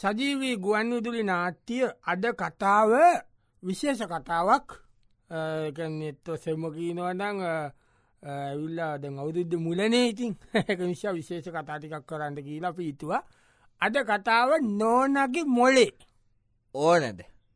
සජීවී ගුවන්විදුලි නාට්‍ය අද කතාව විශේෂ කතාවක් නෙත්ත සෙමකීනවනං ඇවිල්ලා ද අවුදුද්ද මුලනේ ඉතින් නිසා විශේෂ කතාටිකක් කරන්න කියලා පීතුවා අද කතාව නෝනගේ මොලේ ඕනද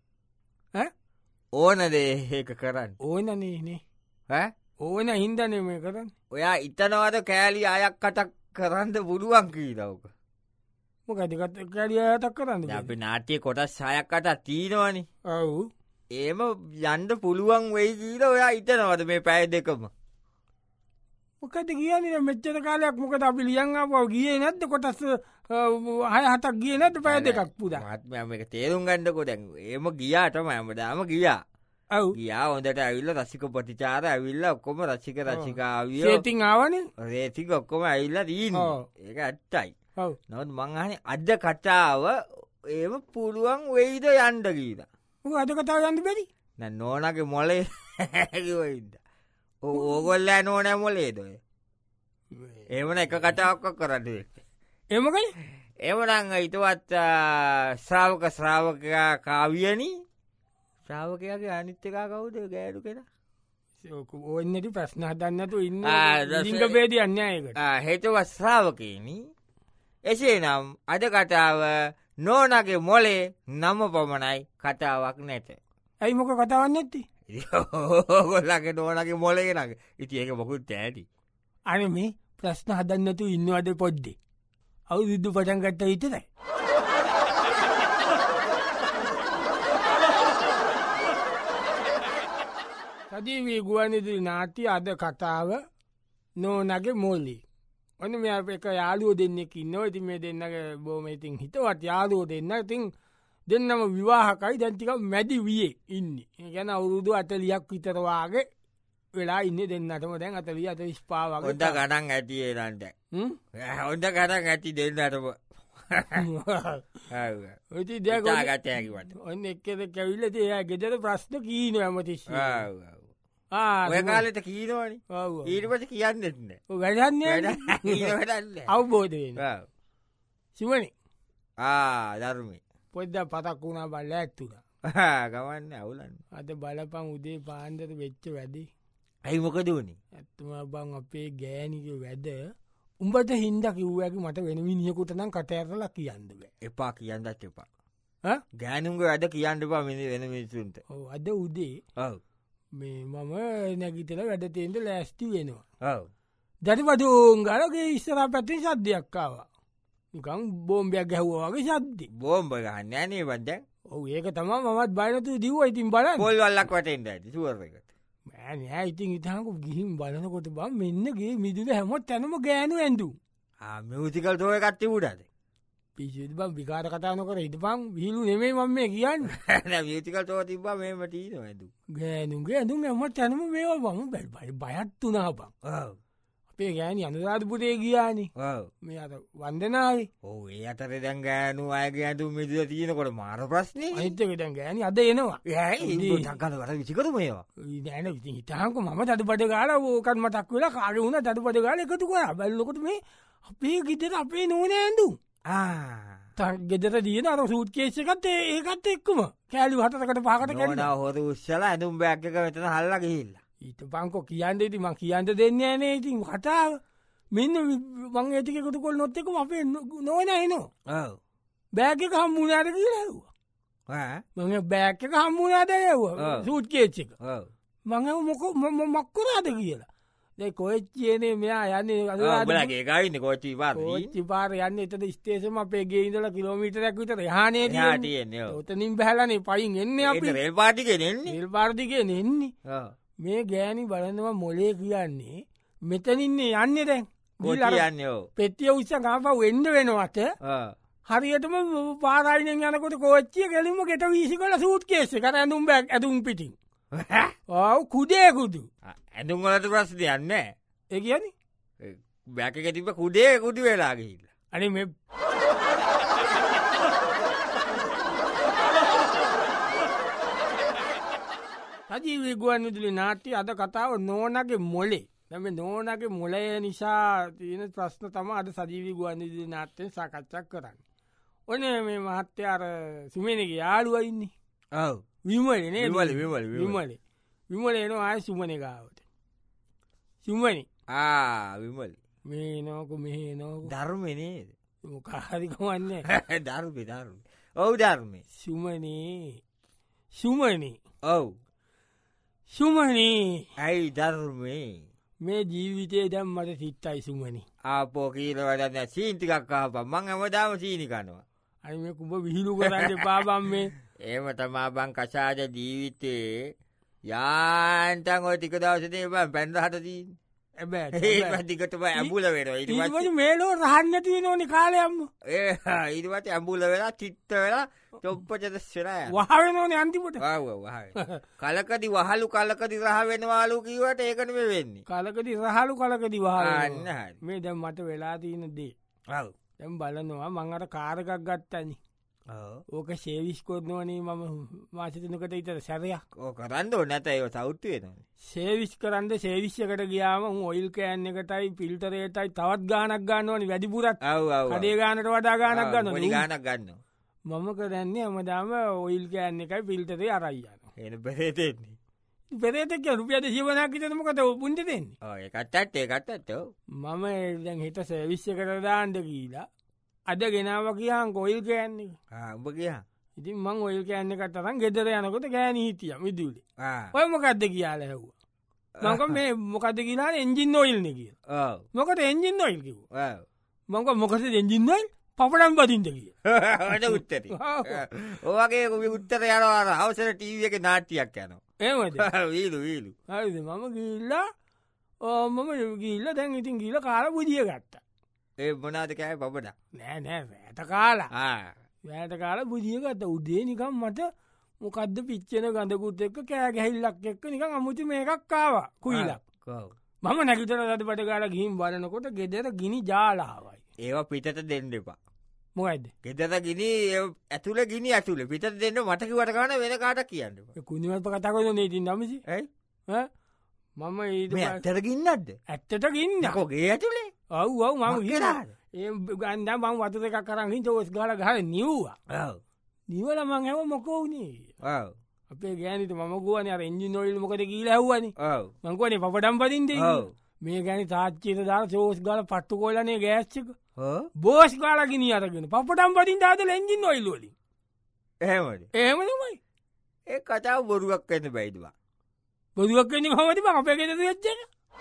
ඕනද ඒක කරන්න ඕනනේනේ ඕන හින්දනේ මේ කරන්න ඔයා ඉතනවද කෑලි අයක් කටක් කරන්න පුළුවන් කීදවක මොකටිකත් කැඩියතක් කරන්න අපි නාට්‍යය කොටස් සයක්කට තීනවනි ඔවු ඒම යන්ඩ පුළුවන් වෙයි කීල ඔයා ඉතනවද මේ පැය දෙකම මොකට කියන්නේ මෙච්චර කාලයක් මොකට අපි ලියන්ආපව ගිය නැද්ද කොටස් හය හතක් ගිය නැත පැය දෙකක් පුදා මත්ම එක තේරුම් ගණ්ඩකො දැන් ඒම ගියාටම ඇමදාම ගියා ඔව් ගියා හොඳට ඇවිල්ල රසික ප්‍රතිචාර ඇවිල්ල ඔක්කොම රසික රසිකාවිය ඒතින් ආවන රේතික ඔක්කොම ඇවිල්ල දීන ඒක ඇත්තයි ඔව් නොත් මංහනේ අද කටාව ඒම පුළුවන් වෙයිද යන්ඩ ගීද අද කතාව යන්න බැරි නෝනගේ මොලේ හැකිවයිද ඕගොල්ල නෝනෑ මොලේ දොය ඒමන එක කටාවක්ක කරට එමකයි එමනං ඉතුවත් ශ්‍රාවක ශ්‍රාවකයා කාවියනි ශ්‍රාවකයාගේ අනිත්‍යකා කවුද ගෑඩු කෙන ඕන්නට ප්‍රශ්න හදන්නතු ඉන්න ලිංග බේද අන්‍යයකට හෙතුව ශ්‍රාවකයනි එසේ නම් අද කතාව නෝනගේ මොලේ නම පමණයි කතාවක් නැත ඇයි මොක කතාවන්න ඇත්ති ගොල්ලගේ නෝනගේ මොලේනගේ ඉති ඒක මොකුත් ඇති අන මේ ප්‍රශ්න හදන්නතු ඉන්නවද පොද්දේ අවු විද්දු පටන් ගත්ත හිතරයි සජීවී ගුවන්විදුලි නාට්‍ය අද කතාව නෝනගේ මෝලී ඔන්න මෙ එක යාලුව දෙන්නෙක් ඉන්නවා ඉතින් මේ දෙන්නගේ බෝම ඉතින් හිතවත් යාලුව දෙන්න ඉතින් දෙන්නම විවාහකයි දැන්තික මැදි වියේ ඉන්න ගැන අවුරුදු අතලියක් විතරවාගේ වෙලා ඉන්න දෙන්නටම දැන් අතලිය අත විස්පාාවගේ ඔොද ගඩන් ඇතිේ රන්ට හොඳ ගඩන් ඇති දෙන්නටම ඉති දැගතයකිවට ඔන්න එක්කෙද කැවිල්ලති එය ගෙදර ප්‍රශ්න කීන ඇමතිශ ඔය කාලෙට කීනවනි ඊටපට කියන්නෙත්න වැඩන්න අවබෝධ සිවනි ධර්මය පොද්ද පතක් වුණා බල්ල ඇත්තුන ගවන්න අවුලන්න අද බලපං උදේ පාන්දර වෙච්ච වැඩි ඇයි මොකද වනි ඇත්තුම බං අපේ ගෑනික වැඩ උඹට හින්ද කිව්වැකි මට වෙනවිනිියකුට නම් කටඇරලා කියන්න බෑ එපා කියන්නත් එපා ගෑනුන්ගේ වැඩ කියන්න එපා මිනි වෙන මිනිසුන්ට අද උදේ මේ මම නැගිතල වැඩතේන්ට ලෑස්ති වෙනවා දැරිපටුන් ගලගේ ඉස්සර පැත්ති සද්ධයක්කාවා නිකං බෝම්බයක් ගැහ්වාගේ සද්දි බෝම්බ ගන්න ෑනේ බද්ද ඔව ඒක තම මත් බයනතු දිව ඉතින් බල පොල් වල්ලක් වටෙන්ට ඇති සුවරකට මෑනෑ ඉතින් ඉතාකු ගිහිම් බලනකොට බම් මෙන්නගේ මිදුල හැමොත් තැනම ගෑනු ඇඳු මියසිකල් තෝය කට්ටි පුටද පිසිද බම් විකාර කතාන කර හිට පම් විහිලු නෙමේ මම මේ කියන්න මියසිකල් තෝ තිබ මේම ටීන ඇතු ගෑනුගේ ඇඳුම් ඇමත් තැනම මේවා බම බැයි බයත්තුනා බං අපේ ගෑනි අනුරාධපුරේ ගියානි මේ අත වන්දනාවේ ඕ ඒ අතර දැන් ගෑනු අයගේ ඇතු මිදුල තියෙනකොට මාර ප්‍රශ්නය හිතක දැන් ගෑනි අද එනවා ටකලට විසිකර මේවා දැන ඉති හිතාක ම තඩ පට ගාල ෝකත් මතක් වෙලා කාල වුණ තඩ පට ගාල එකතු කර බැල්ලොකට මේ අපේ ගිතර අපේ නොන ඇඳු ගෙදර දියන අර සූට් කේෂකත් ඒකත් එක්කම කෑලි හතකට පහකට කැන හොද උත්සල ඇඳුම් බැක්ක වෙතන හල්ල ගහිල්ල ඊට පංකො කියන්න ඉති ම කියන්න දෙන්න නේ ඉතින් කතාව මෙන්න මං ඇතිකෙකුතු කොල් නොත්තෙකු අපේ නොවන එනවා බෑගක හම්මුණට කියලවා මඟ බෑක්ක හම්මුණට යවා සූට් කේච්චක මඟ මොක මක්කරාද කියලා දැ කොච්චයනේ මෙයා යන්නේ අදගේ ගයින්න කෝච්චි පාර චි පාර යන්න එතට ස්ටේසම අපේ ඉදල කිලෝමිටරක් විතර හානේ හටියන්නේ ඔතනින් බැහලනේ පයින් එන්න අප රෙල් පාටිකෙනෙන්නේ එල් පාර්දිකය නෙන්නේ මේ ගෑනි බලනවා මොලේ කියන්නේ මෙතනින්නේ යන්න දැන් ගොලයන්න පෙතිය උත්ස ගාප වෙන්ඩ වෙනවට හරියටම පාරයිනෙන් යනකොට කෝච්චිය කෙලිම ගෙට වීසි කල සූට් කේස කර ඇඳුම් බැක් ඇතුම් පිටින් ඔව කුඩේකුදු ඇඳුම් වලට ප්‍රස් දෙයන්න ඒ කියනි බැක තිබ කුඩේ කුඩි වෙලාගහිල්ල අනි මේ සජීවී ගුවන්විදුලි නාට්‍ය අද කතාව නෝනගේ මොලේ දැම නෝනගේ මොලය නිසා තියෙන ප්‍රශ්න තම අද සජීවී ගුවන්විදුලි නාට්‍යයෙන් සාකච්ඡා කරන්න ඔන මේ මහත්්‍යයාර සුමනක යාළුවයින්නේ ඔව් විමලනේ විමල විමල එන ආය සුමනකාවට සුමනි විමල මේ නෝක මෙහ නෝක ධර්මනේද මොකාරිකවන්නේ ධර්ම ඔවු ධර්මය සුමනී ඔව් සුමනී ඇයි ධර්මය මේ ජීවිතය දැම් මට සිත්තයි සුමනි ආපෝ කීල වැඩන්න සීන්තිකක් කාප මං ඇමදාම සීනිකනවා අයි මේ කුඹ විහිලු කරන්න පාබම් මේ ඒම තමා බං කසාද ජීවිතේ යාන්තන් ඔය ටික දවසනේ බ පැන්ඩ හටදී දිකටම ඇඹුල වෙන මේලෝ රහන්නති නොනි කාලයම්ම ඉරිවට ඇඹුල වෙලා චිත්ත වෙලා චොප්පචද සෙරය වහනෝන අන්තිපට කලකදි වහලු කලකදි රහ වෙනවාලු කීවට ඒකනම වෙන්නේ කලකදි රහලු කලකදි වහන්න මේ දැම් මට වෙලා තියන දේ දැම් බලනවා මංහට කාරකක් ගත්තනි ඕක සේවිස්කොත්නවනේ මම මාසතනකට ඉතර සැරයක් ඕ කරන්න නැත ඒව සෞත්තුවේ සේවිස් කරන්ද සේවිශ්‍යකට ගියාම ඔයිල් කෑන්න එකටයි පිල්තරයටයි තවත් ගානක් ගන්නවනි වැඩිපුරත් කඩේ ගානට වඩා ගානක් ගන්න ගානක් ගන්න මම කරන්නේ අමදාම ඔයිල් කෑන්න එකයි පිල්ටරේ අරයියන එන පෙරේතෙන්නේ පෙරේතක රුපියද ජීවනක් තනමකත පුන්ට දෙන්නේ ඒකටත් ඒකටත් මම දැන් හිට සේවිශ්‍ය කර දාන්ඩ කියලා අද ගෙනාව කියහන් කොයිල් කෑන්නේ උඹ කියා ඉතින් මං ඔයිල් කෑන්න කතරම් ගෙදර යනකොට ගෑන හිටිය මිදුලි ඔය මොකක්ද කියලා හැව්වා මක මේ මොකද කියලා එන්ජින් ඔයිල්න කිය මොකට එන්ජින් ඔයිල් කිව මංක මොකද එන්ජින් ඔයිල් පපඩම් බදින්ට කිය උත්තර ඕගේ උත්තර යනවාර අවසර ටීව එක නාට්ටියක් යනවා ඒමද වීලු වීලු හරිද මම ගිල්ලා මම ගිල්ල දැන් ඉතින් ගිල කාල බුදිය ගත්තා ඒ මොනාද කෑ පපට නෑ නෑ වැෑත කාලා වැෑට කාල බුදියගත උදේ නිකම් මට මොකක්ද පිච්චෙන ගඳකුත් එක්ක කෑ ගැහිල්ලක් එක්ක නිකම් අමුතු මේකක් කාවා කුයිලක් මම නැකිතර රට පට කාල ගිහිම් බලනකොට ගෙදර ගිනි ජාලාවයි ඒවා පිටට දෙන්න එපා මොයිද ගෙදර ගිනි ඇතුළ ගිනි ඇතුළ පිට දෙන්න මටකිවට කාන වෙන කාට කියන්න කුණිවල්ප කතාකොද නේති නමසි ඇයි මම ඇත්තට ගින්නත්ද ඇත්තට ගින්න කොගේ ඇතුළේ ඔව් ඔව් මම ගිලා ඒ ගන්ද මං වතුර එකක් කරගින් ෝස් ගල ගහ නිව්වා නිවල මං හැව මොකෝනේ අපේ ගෑනට ම ගුවන එන්ජි නොයිල් මොකද කියීල ඇව්වනි මංකවනේ පපටම් පදින්ද මේ ගැනි තාච්චේත දා සෝස් ගල පට්ටු කොලනේ ගෑස්්චක බෝස් ගාලගිනි අරගෙන පපටම් පදින් දාද එන්ජි නොයිල්ලොලි එහෙමට එහෙමමයි ඒ කතාව බොරුවක් ඇන්න බයිදවා බොදුවක් කන්නේ හමති ම අපේ ගෙත වෙච්චන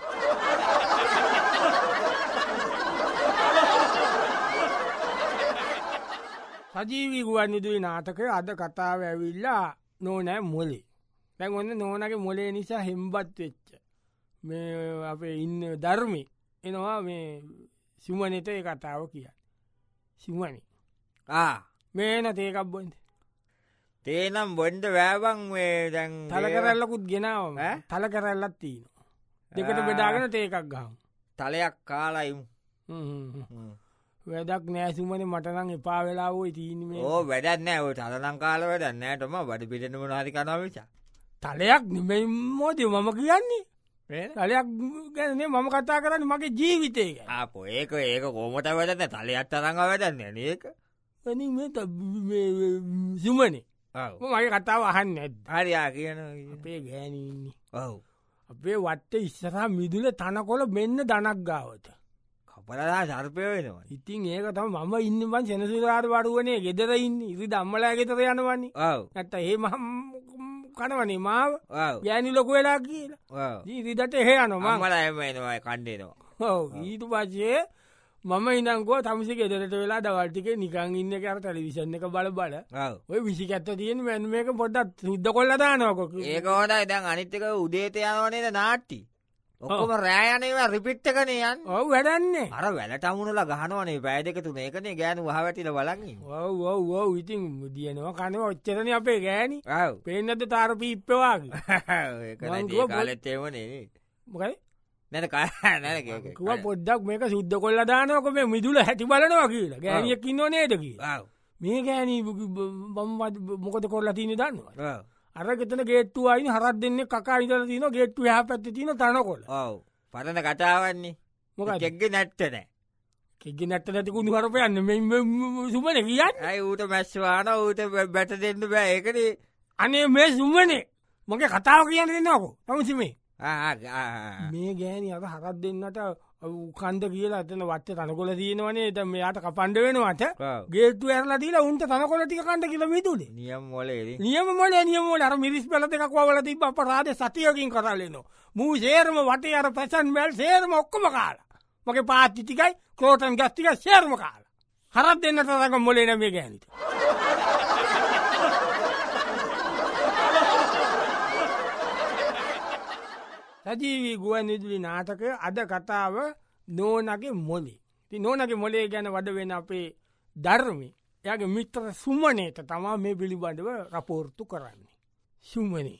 සජීවී ගුවන්නිදුයි නාටකය අද කතාව ඇවිල්ලා නෝනෑ මොලේ දැන් ඔන්න නෝනගේ මොලේ නිසා හෙම්බත් වෙච්ච මේ අපේ ඉන්න ධර්මි එනවා මේ සුමනත ඒ කතාව කිය සිමනි මේන තේකක් බොන්ද තේනම් බොන්ඩ වෑවන් දැන් තල කරල්ලකුත් ගෙනාවම තල කරල්ලත් තියන දෙකට බෙදාගෙන තේකක් ගහම් තලයක් කාලයිම් වැඩක් නෑසුමන මටනං එපා වෙලාවෝ තිීනීම ඕ වැඩන්නෑ ඔය තලනං කාල වැඩන්නෑටම බඩ පිටෙනම නාති කනවිච තලයක් නෙමයි මෝද මම කියන්නේ තලයක් ගැනේ මම කතා කරන්න මගේ ජීවිතය ආපෝ ඒක කෝමට වැඩන්න තලයක් තරඟ වැඩන්න ඒක සුමනේ මගේ කතාව අහන්න ඇත් හරියා කියන අපේ ගෑනන්නේ ඔව් අපේ වට්ට ඉස්සරහ මිදුල තනකොල මෙන්න දනක් ගාවට කපලලා සර්පය වෙනවා ඉතින් ඒක තම මම ඉන්නවන් සෙනසුරාට වඩුවනේ ගෙදර ඉන්න ඉරි දම්මලා ගෙතර යනවන්නේ ඇත්ත ඒ මහම් කනවනේ මාව යෑනි ලොක වෙලා කියලා ජීරිදට එහෙ යනවා මල එමනවා කණ්ඩේනවා ඔව ඊට පස්සේ මම ඉනංකෝ තමසි ගෙදරට වෙලා දවල්ටික නිකං ඉන්න කර ටෙලිවිෂන් එක බල ඔය විසිකඇත්ත තියෙන වැැන් මේක පොඩ්ඩත් සුද්ද කොල්ලදානකොක ඒක හොදයි දැන් අනිත්තක උදේතයනවනේද නාට්ටි ඔක්කොම රෑයනේවා රිපිට්ටකන යන් ඔව වැඩන්නේ අර වැලට අමුණල ගහනවනේ පෑදකතු මේකනේ ගෑනු හවැටිල බලගින් ඔව් ඉතින් දියනවා කනව ඔච්චරන අපේ ගෑනි පේනද තාර පිප්පවාගේ කාලෙත්තේවනේ මොකයි නැන කව පොඩ්ඩක් මේක සුද්ද කොල්ල දානක මේ මිදුල හැටි බලනවා කියලා ගෑනියක් ඉන්න නේද කියලා මේ ගෑනී මොකද කොල්ල තියන දන්නවා අරගෙතන ගේට්ටු අයින හරත් දෙන්න කකා ඉදල තින ගේට්ටු හ පැත්ති තින තනකොල පරණ කතාවන්නේ මොක ජෙක්ග නැට්ටනෑ කෙගි නැත්ත නැති කුණු හරපයන්න සුමන කියන්න ඇයි ඌට මැස්වාන ඌට බැට දෙන්න බෑ ඒකන අනේ මේ සුමනේ මොක කතාව කියන්න දෙන්නකෝ තමුසිමේ මේ ගෑනි අක හරත් දෙන්නට කන්ද කියලා ඇතන වච්ච තනකොල දීනවනේ ද මෙයාට කපන්ඩ වෙනවාට ගේතු ඇරලා දීලා උන්ට තනකොල ටික කණ්ඩ කියල විතුලේ නියම් මොලේ නියම මොල නියමෝල අර මිරිස් පෙල එකක් වල තිබ අප රාද සතියකින් කරලනවා මූ සේරම වටේ අර පැසන් වැල් සේරම ඔක්කොම කාලා මගේ පාතිතිකයි කෝටන් ගස්තික සේරම කාලා හරත් දෙන්නට රක මොලේන මේ ගෑනිට සජීවී ගුවන් විදුලි නාටකය අද කතාව නෝනගේ මොලේ. ති නෝනගේ මොලේ ගැන වඩ වෙන අපේ ධර්මි එයාගේ මිත්‍ර සුමනේට තමා මේ පිළිබඳව රපෝර්තු කරන්නේ. සුමනේ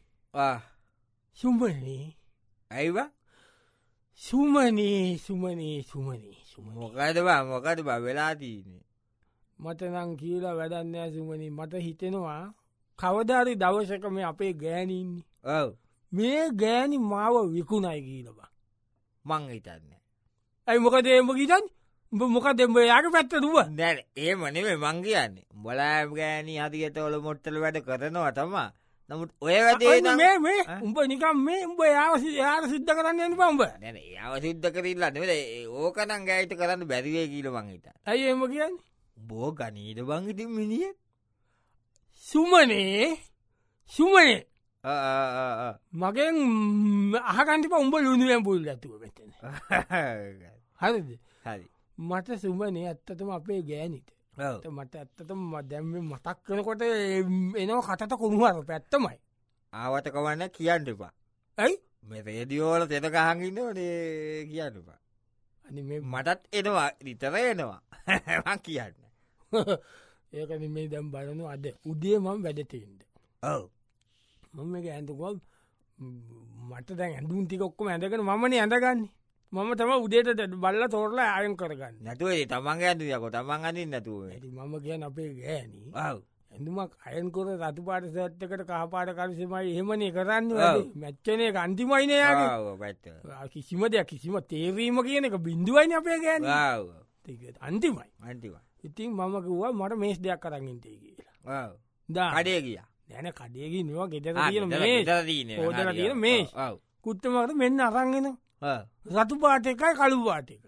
සුමනේ ඇයිව සුමනේ මොකද බ වෙලාදීනේ මතනං කියලා වැඩන්නෑ සුමනී මට හිතෙනවා කවධාරි දවසක මේ අපේ ගෑනඉන්නේ ඔව මේ ගෑනි මාව විකුණයි කියීලබා මං හිතන්න ඇයි මොක දේම ගීතන් මොක දෙම්බ යාට පැත්ත දුව දැන ඒ මනෙේ මං කියන්නේ බොලා ගෑනී හදියට ඔල මොට්ටල වැඩ කරනවා තමා නමුත් ඔය වැඩේ මේ උඹ නිකම් මේ උඹ යාවසි යාර සිද්ධ කරන්න පම්බ දැන යාව සිද්ධ කරල්ලා නෙවද ඕකනං ගෑයිත කරන්න බැරිවේ කියීල මංහිත ඇයි එම කියන්න බෝ ගනීට බංගිති මිනිිය සුමනේ මගෙන් අහකන්ටිප උඹ ලුණුවෙන් පුල් ඇතුව වෙතන හරිද හරි මට සුමනේ ඇත්තතම අපේ ගෑනිට මට ඇත්තතම දැම්ම මතක් කනකොට එනවා කටට කොමුහර පැත්තමයි ආවත කවන්න කියන්නපා ඇයි මේ රේදියෝල තෙතකහඟින්න නේ කියන්නපා අනි මටත් එනවා රිතර එනවා කියන්න ඒකන මේ දැම් බලනු අද උදේ මම වැඩතෙන්ට ඔව මම එක ඇඳකොල් මට දැන් ඇඳුම් ටිකොක්කොම ඇඳගෙන මමන ඇඳගන්නේ මම තම උදේට බල්ල තෝරලා අයන් කරගන්න නැතුවේ තමන් ඇඳයකො තමන් අඳින් නැතුව ඇති මම කියන අපේ ගෑනී ඔව් ඇඳුමක් අයන්කොර රතු පාට සැත්තකට කහපාට කරිසමයි එහෙමනේ කරන්න මැච්චනය අන්තිමයිනයාගේ පැත්ත කිසිම දෙයක් කිසිම තේරීම කියන එක බින්දුවයින අපේ ගෑන අන්තිමයි අන්තිව ඉතින් මම කිව්වා මට මේස් දෙයක් කරගින්ටේ කියලා දඩේ ගිය දැන කඩේගී නවා ගෙදර ෝදල තියෙන මේ කුත්තමකට මෙන්න අරංගෙන රතු පාට එකයි කළු පාට එකයි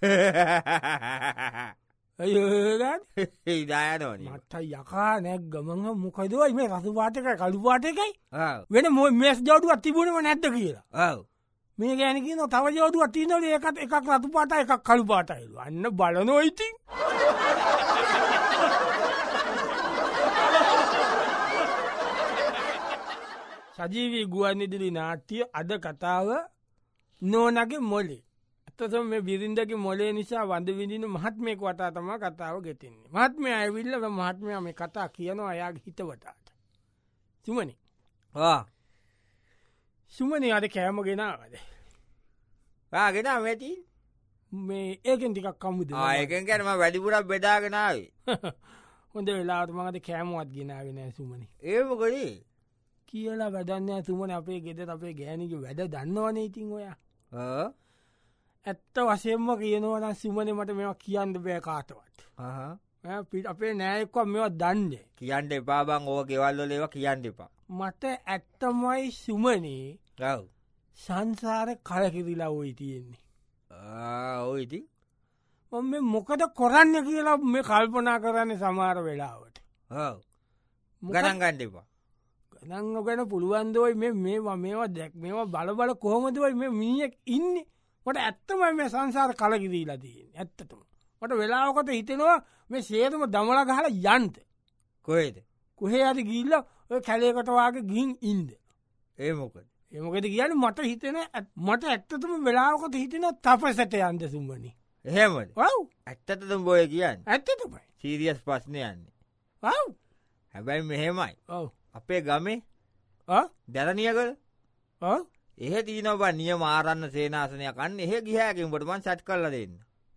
දායනෝන මට යකා නැක් ගමඟ මොකදවයි මේ රතු පාට එකයි කළු පාට එකයි වෙන මො මේස් ජවඩුවත් තිබුණම නැද්ද කියලා මේ ගැනකින තව ජෝදුව තිනල ඒකත් එකක් රතු පාට එකක් කළු පාටයිලු අන්න බලනොයිති සජීවී ගුවන්නිදිලි නාට්‍ය අද කතාව නෝනගේ මොලේ ඇතසම මේ බිරින්දගේ මොලේ නිසා වඳ විදින මහත්මයෙක් වටා තම කතාව ගෙතෙන්නේ මහත්මය අයවිල්ල මහත්මය මේ කතා කියනවා අයාගේ හිතවටාට සුමනි සුමනි අද කෑම ගෙනාවද ගෙන වැටි මේ ඒකෙන් ටිකක් කමුද ඒකෙන් ගැනම වැඩිපුරක් බෙදාගෙනාවේ හොඳ වෙලාට මඟද කෑමවත් ගෙනාවෙන සුමනි ඒමකොඩේ කියලා වැඩන්න තුමන අපේ ගෙද අපේ ගෑනික වැඩ දන්නවන ඉතින් ඔයා ඇත්ත වසයෙන්ම කියනවන සුමන මට මෙවා කියන්න බෑ කාටවත් පිට අපේ නෑයෙක්ව මෙවා දන්න කියන්න එපාබං ඕ ගෙවල්ල ලේව කියන්න එපා මට ඇත්තමයි සුමනේ රව් සංසාර කලකිරිලා ඔයි තියෙන්නේ ඔයිති මොම මොකද කොරන්න කියලා මේ කල්පනා කරන්න සමාර වෙලාවට ගණන් ගණ්ඩ එපා නං ගැන පුළුවන්දවයි මේවා දැක් මේවා බලබල කොහොමදවයි මේ මිනිියක් ඉන්න මට ඇත්තමයි මේ සංසාර කලකිරීලා තියෙන් ඇත්තටම මට වෙලාවකට හිතෙනවා මේ සේතම දමල ගහල යන්ත කොේද කොහේ අද ගිල්ල ඔය කැලේකටවාගේ ගින් ඉන්ද ඒමොකද ඒමකද කියන්න මට හිතෙන මට ඇත්තතම වෙලාවකට හිතෙන තපසට යන්ද සුම්බනි එහෙමද ඇත්තතම බොය කියන්න ඇත්තතමයි සීරියස් පස්්නය යන්නේ හැබැයි මෙහෙමයි අපේ ගමේ දැරනිය කළ එහ තිීනවා නිය මාරන්න සේනාසනය කන්න එහෙ ගිහෑකින්ට මන් සට් කල්ල දෙන්න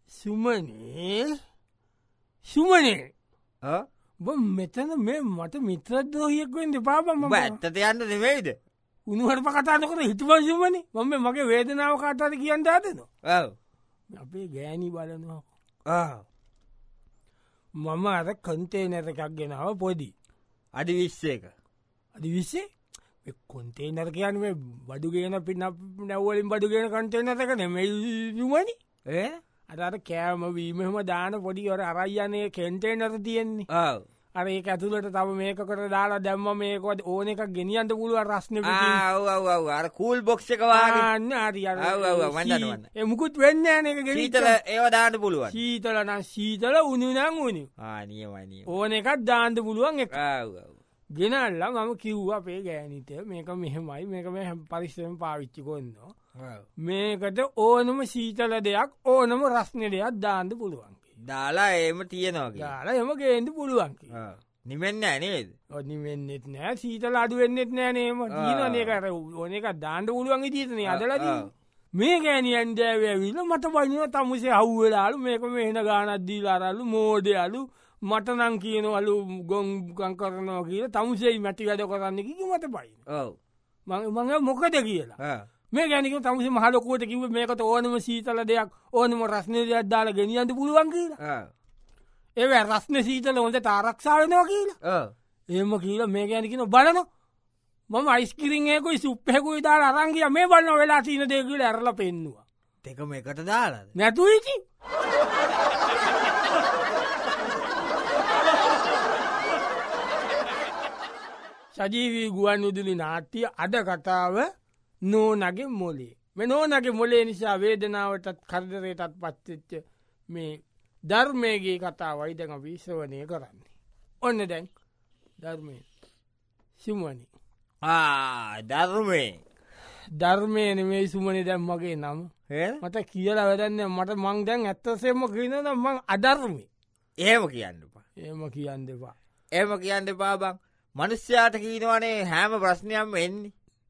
සුමනේ මෙතන මේ මට මිත්‍රද්‍රෝහියෙක්වෙන් දෙපාපම ඇත්තත යන්න දෙවෙයිද උනුහට පකතානකට හිතුව සුමනි මම මගේ වේදනාව කාටද කියන්න අදනවා අපේ ගෑනි බලනවා මම අර කන්තේනර එකක් ගෙනාව පොඩි අඩි 20 එක අඩි 20 කොන්තේනර කියන්න මේ බඩු ගෙන පින්න නැවලින් බඩු ගෙන කන්තේනර එක නෙමෙයිමනි අට කෑම වීමහම දාන පොඩි ඔර අරයියනය කෙන්ටේනර තියෙන්නේ අර ඒ ඇතුලට තම මේකට දාලා දැම්ම මේකොත් ඕන එකක් ගෙනියන්ට පුළුව රස්න අර කූල් බොක්ෂ එකවාන්න මුකුත් වෙන්න එක ීතල ඒව දාන්න පුළුවන් සීතලන සීතල උනුනං උනි ඕන එකත් දාන්ට පුළුවන් එක ගෙනල්ල මම කිව්ව අපේ ගෑනිත මේක මෙහෙමයි මේක මේ හැම් පරිස්සම පාවිච්චි කොන්න මේකට ඕනම සීතල දෙයක් ඕනම රස්න දෙයක් දාන්ට පුළුවන් දාලා ඒම තියෙනවා දාලා එම ගේන්ට පුළුවන් නිමෙන්න ඇනේද නිවෙන්නෙත් නෑ සීතල අඩුවෙන්න්නෙත් නෑනේම දීනනකට ඕන එක දාන්ට පුළුවන් ජීතන අදලද මේ ගෑනියන් දෑවවිල මට පනිව තමුසේ හව්වෙලාලු මේක මෙහෙන ගානත්දීලාරල්ලු මෝඩයලු මටනං කියනවලු ගොංගන් කරනවා කියල තමුසේ මැටි වැඩ කරන්න කි මට පයි මඟ මොකද කියලා මේ ගැනික තමුසේ මහලොකුවට කිව මේකට ඕනම සීතල දෙයක් ඕනම රස්නය දෙයක් දාලා ගෙනියන්ට පුළුවන් කියලා ඒ රස්න සීතල හොඳ තාරක්ෂාවනවා කියලා ඒම කියලා මේ ගැනිකන බලන මම අයිස්කිරිංයකුයි සුප්පෙකුයි දාලා අරංගිය මේ බලන්න වෙලා තිීන දෙකල ඇරල පෙන්නවා දෙකම එකට දාලා නැතුයිති සජීවී ගුවන් උදුලි නාට්‍ය අද කතාව නෝනගේ මොලේ මේ නෝනගේ මොලේ නිසා වේදනාවටත් කරදරයටත් පත්වෙච්ච මේ ධර්මයගේ කතාවයි දැන් විශ්වනය කරන්නේ ඔන්න දැන් ධර්මය සුමනි ධර්මයන මේ සුමනි දැම් මගේ නම් මට කියලා වැදන්න මට මං දැන් ඇත්තසෙම කියනන මං අධර්මය ඒම කියන්නපා ඒම කියන්න දෙපා ඒම කියන්න පාබං මනුස්්‍යයාට කීනවනේ හැම ප්‍රශ්නයම් එන්නේ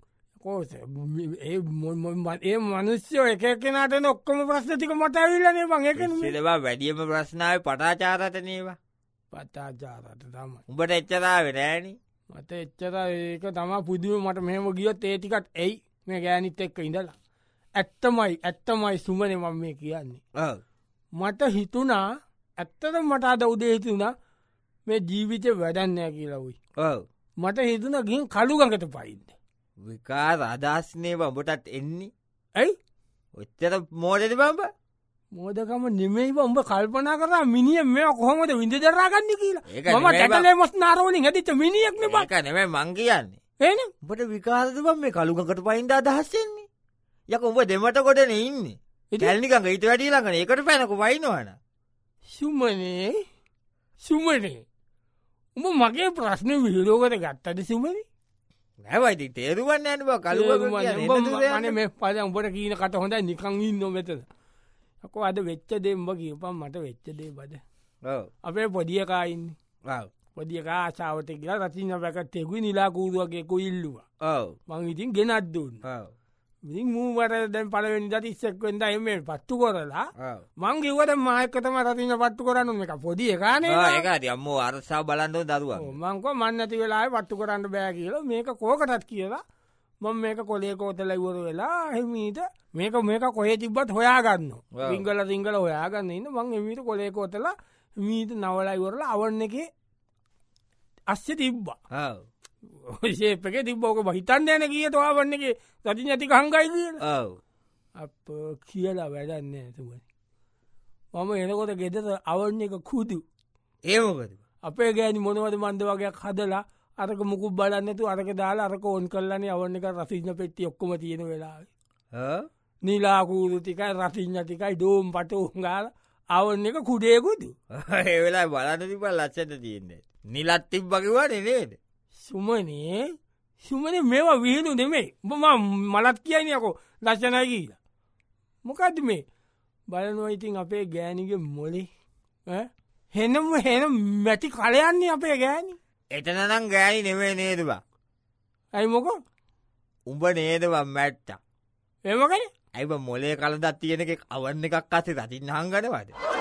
ඒ මනුස්්‍යයෝ එක කෙනට ඔක්කොම ප්‍රශ්තික මට ඇවිල්ලනේ බං එක ලවා වැඩියම ප්‍රශ්නාව පටාචාරතනේවා පතාචාරට තම උඹට එච්චරාව නෑන මට එච්චර ඒක තම පුදුව මට මෙහම ගියොත් ඒටිකත් ඇයි මේ ගෑනිත් එක්ක ඉඳලා ඇත්තමයි සුමන මම මේ කියන්නේ මට හිතුනා ඇත්තට මට අද උදේ හිතුනා මේ ජීවිතය වැඩන්නෑ කියලවයි මට හිතුන ගින් කළුගඟට පයින්ද විකාර අදස්නේ බඹටත් එන්නේ ඇයි ඔච්චර මෝඩද බම්බ මෝදකම නෙමෙයි උඹ කල්පනා කර මිනිිය මේ කොහොමද විඳ දරාගන්න කියලා ම ටැටලේ මස් නාරෝලින් ඇතිත මිනිියක් එක නෙම මං කියන්නේ එන උඹට විකාරද බම් මේ කළුගකට පයින්ද අදහස්සෙන්නේ යක උඹ දෙමට කොටන ඉන්න ඇල්නිකඟ ඉට වැඩී ළඟන එකට පැනක පයිනවන සුමනේ උඹ මගේ ප්‍රශ්න විහිරෝකට ගත්තද සුමනි නැවයිති තේරුවන්න ඇන කලු මේ පද උඹට කියීන කට හොඳ නිකං ඉන්න මෙතද යකෝ අද වෙච්ච දෙම්බ කියපම් මට වෙච්ච දේ බද අපේ පොදියකායින්න පොදියක ආශාවට කියලා රතින පැකත්තෙකු නිලා කූරුවගේකු ඉල්ලවා මං ඉතින් ගෙනත් දුන්න ඉතින් මූවට දැන් පලවෙනි දට ඉස්සක්වෙන්ද එම පත්තු කොරලා මං ගිවට මායකතම රතින පත්තු කරන්න එක පොඩිය කානේ ඒකති අම්ම අරසා බලන්ඩ දරුව මංකව මන්නති වෙලා පත්තු කරන්න බෑ කියලා මේක කෝකටත් කියලා මං මේක කොලේ කෝතල ඉවර වෙලා හෙමීට මේක කොහේ තිබ්බත් හොයාගන්න රිංගල රිංගල හොයාගන්න ඉන්න මං එමීට කොලේ කෝතලා මීට නවලා ඉවරලා අවන්න එක අස්්‍ය තිබ්බා ශේපක තිබ්බෝක හිතන් යන කිය තවාවන්න එක රති නැති හංගයි කියල අප කියලා වැඩන්න ඇතුවනි මම එනකොට ගෙදර අවන්න එක කුදු ඒමකද අපේ ගෑනි මොනවද මන්ද වගේ හදලා අරක මුකුක් බලන්නතු අරක දාලා අරක ඔන් කල්ලන්නේ අවන්න එක රසිඥ පෙට්ටි ඔක්කොම තියෙන වෙලාව නිලාකූරු ටිකයි රසිඥ ටිකයි දෝම් පටෝහගාල අවන්න එක කුඩේකුදු ඒ වෙලා බලන්න තිබ ලච්චට තියෙන්නේ නිලත් තිබ්බකිවා නේද සුමනේ මේවා විහිනු නෙමේ උඹ මලත් කියනයකෝ ලක්ෂණය කියලා මොකද මේ බලනවා ඉතින් අපේ ගෑනිගේ මොලේ හෙනම් මැටි කලයන්නේ අපේ ගෑනි එතනනම් ගෑනි නෙවේ නේදවා ඇයි මොක උඹ නේදවා මැට්ට ඒමකන ඇයිබ මොලේ කලදත් තියෙන එක අවන්න එකක් අසේ රතින්න හංගනවාද